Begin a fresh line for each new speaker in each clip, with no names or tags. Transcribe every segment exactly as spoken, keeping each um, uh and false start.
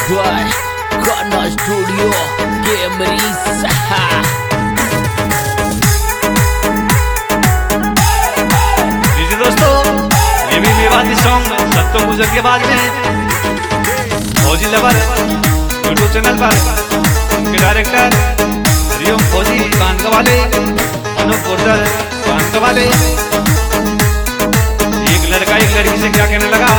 by Kana Studio Camry Saha।
जी दोस्तों, ये भी विवादी सॉन्ग सत्तो गुजर के बाद में फौजी लवर यूट्यूब चैनल पर उनके डायरेक्टर हरिओम फौजी बांधवाले अनूप गुर्जर बांधवाले एक लड़का एक लड़की से क्या कहने लगा।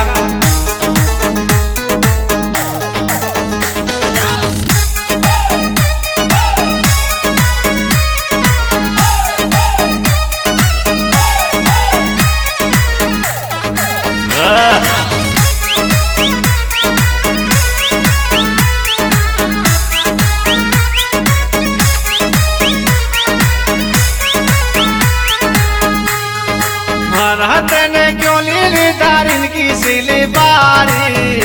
तने क्यों लीली दारिन की सिले बारी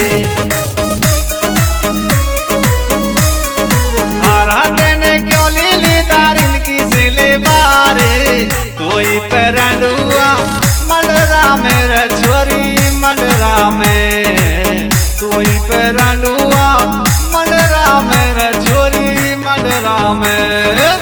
तने क्यों लीली दारिन की सिले बारी कोई परंडुआ मंडरा मेरा छोरी मंडरा में कोई परंडुआ मंडरा मेरा छोरी मंडरा में।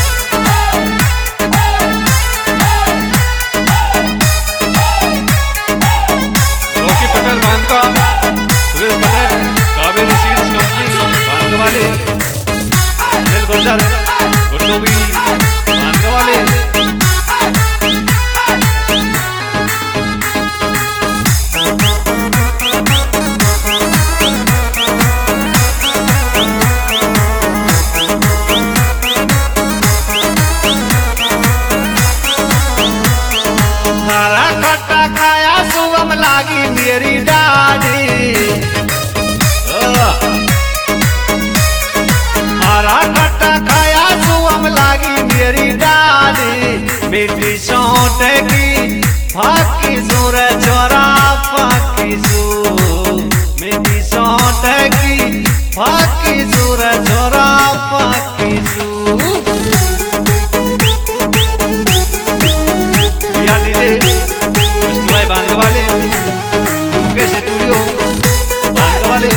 लागी मेरी डाली हरा खट्टा खाया सुअम लागी मेरी डाली बेटी सौट की फाकी सुर चोरा फाकी सू बेटी सौट की फाकी सुर चोरा फाकी सू बांधवाले कैसे स्टूडियो बांधवाले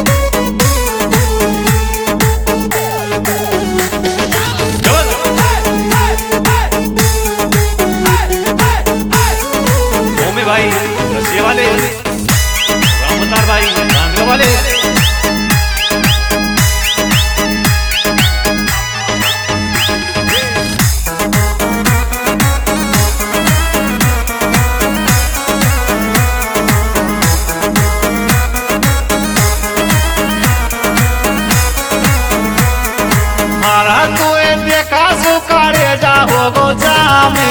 मोमे भाई रसिया वाले रामतार भाई बांधवाले सुकारे जाओ गो जामे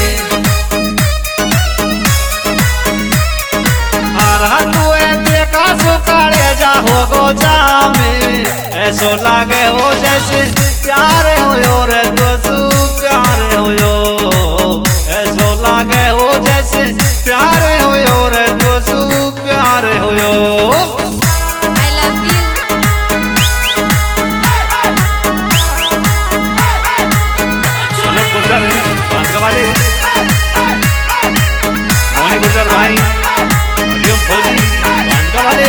हरा तुए देखा सुकारे जाओ गो जामे ऐसो लागे हो जैसे प्यारे हो रे दोस्तू प्यारे हो ऐसो लागे हो जैसे प्यारे हो रे दोस्तू प्यारे हो। बांधवाले मोनी गुजर भाई हरिओम फौजी बांधवाले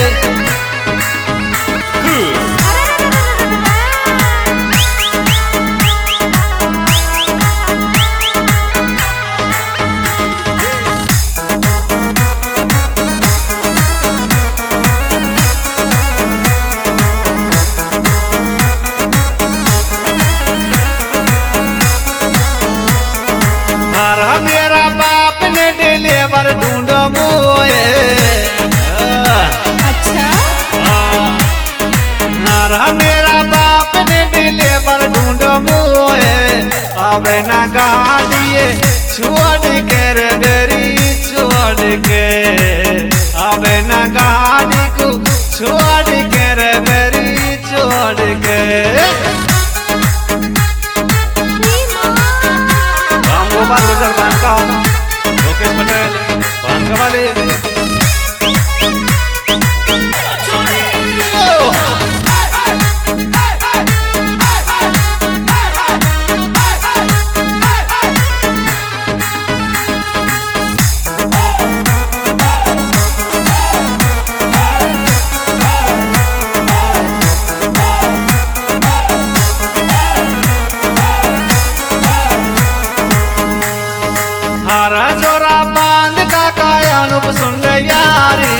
अनुप सुन ले यारी,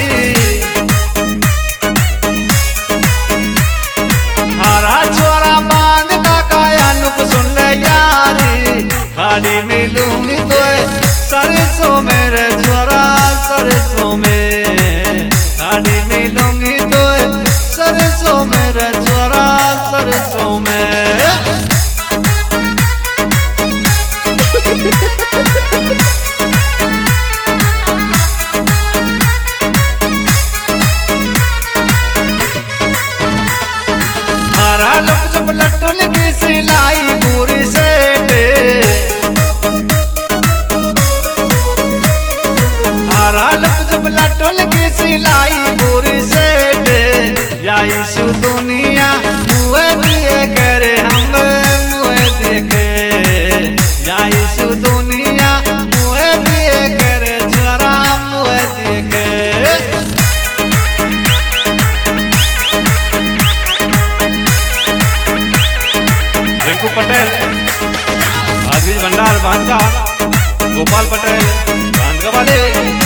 हरा छोरा बांध काका अनुप सुन ले यारी, खाली मिलूंगी तो सरसों मेरे छोरा सरसों में, खाली मिलूंगी तो सरसों मेरे छोरा सरसों में। हरा लुप चुप लट्टुन की सिलाई पूरी सेट, हरा लुप चुप लट्टुन की सिलाई पूरी सेट, याई सु दुनिया मुए दिए करे हम मुए देखे, याई सु दुनिया मुए दिए करे जरा मुए देखे। रिंकू पटेल आजीज भंडार बांधका, गोपाल पटेल बांधका वाले